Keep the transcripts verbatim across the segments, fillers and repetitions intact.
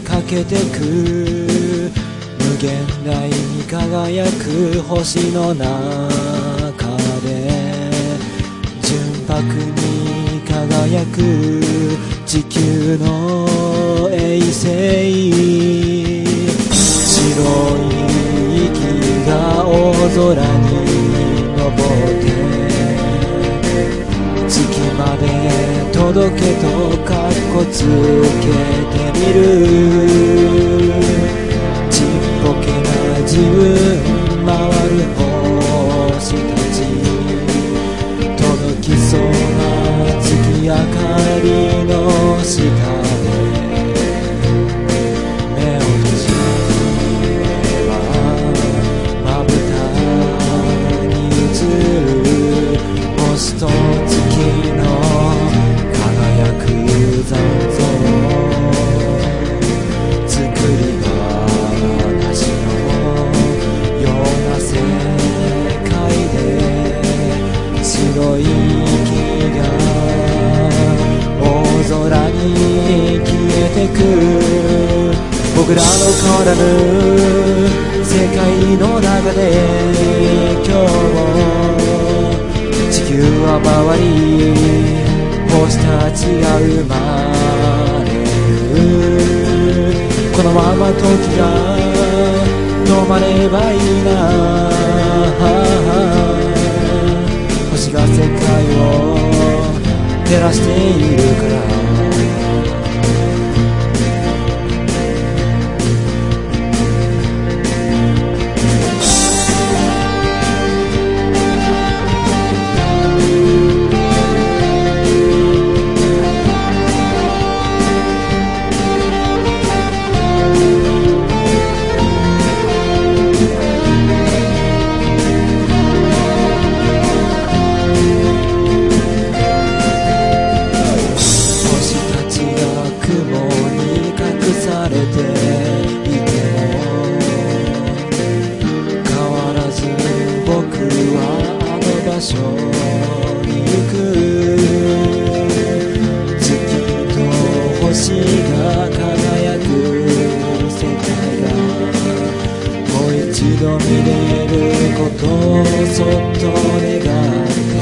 かけてく無限大に輝く星の中で純白に輝く地球の衛星白い息が大空に昇って月まで届けとかっこつけてみるちっぽけな自分回る星たち届きそうな月明かりの下で目を閉じればまぶたに映る星と月の輝く残像作り話のような世界で白い息が大空に消えてく僕らの変わらぬ世界の中で今日も地球は回り星たちが生まれるこのまま時が止まればいいな星が世界を照らしているから場所に行く月と星が輝く世界がもう一度見れることをそっと願って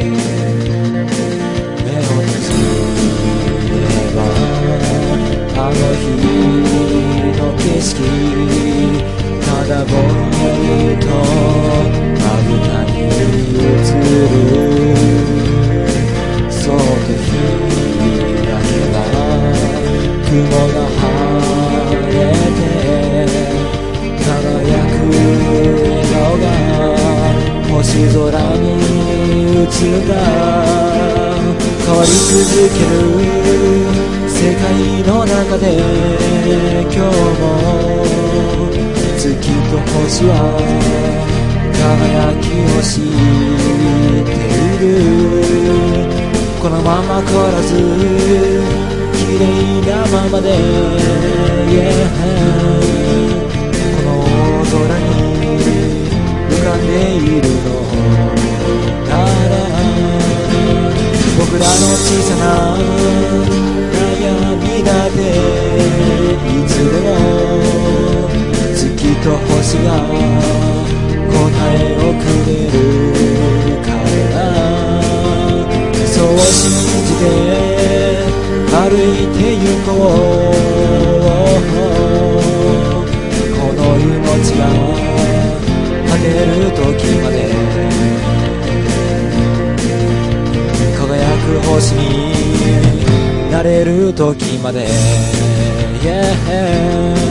目を閉じればあの日の景色ただぼんやりとまぶたに映るそうと開けば雲が晴れて輝く笑顔が星空に映った変わり続ける世界の中で今日も月と星は輝きを知っているこのまま変わらず綺麗なままで、yeah、この大空に浮かんでいるのなら僕らの小さな悩みだっていつでも月と星が答えをくれるからそう信じて歩いて行こうこの命が果てる時まで輝く星になれる時まで、yeah